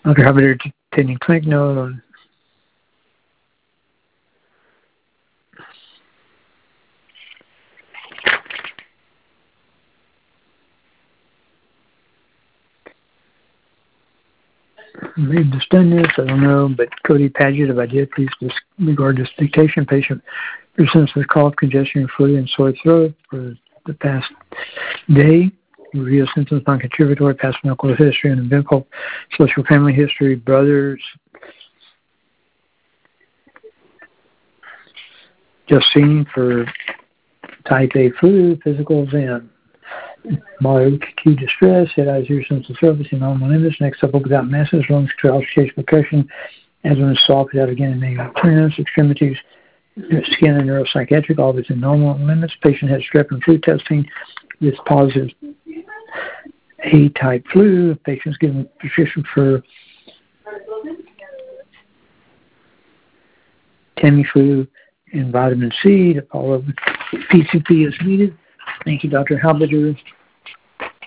Dr. Hubbard attending clinic note on read this done this, I don't know, but Cody Paget, if I did, please disregard this dictation. Patient presents with cough, congestion, flu, and sore throat for the past day. Real symptoms non-contributory, past medical history, and eventful social family history, brothers. Just seen for type A flu, physical event. Moderate acute distress, head, eyes, ears, sense of surface, and normal limits. Next up, without masses, lungs, trials, chase, percussion, abdomen is soft without again and negative trends, extremities, skin, and neuropsychiatric, all within normal limits. Patient had strep and flu testing with positive A-type flu. Patient's given prescription for Tamiflu and vitamin C to follow with PCP as needed. Thank you, Dr. Halberger.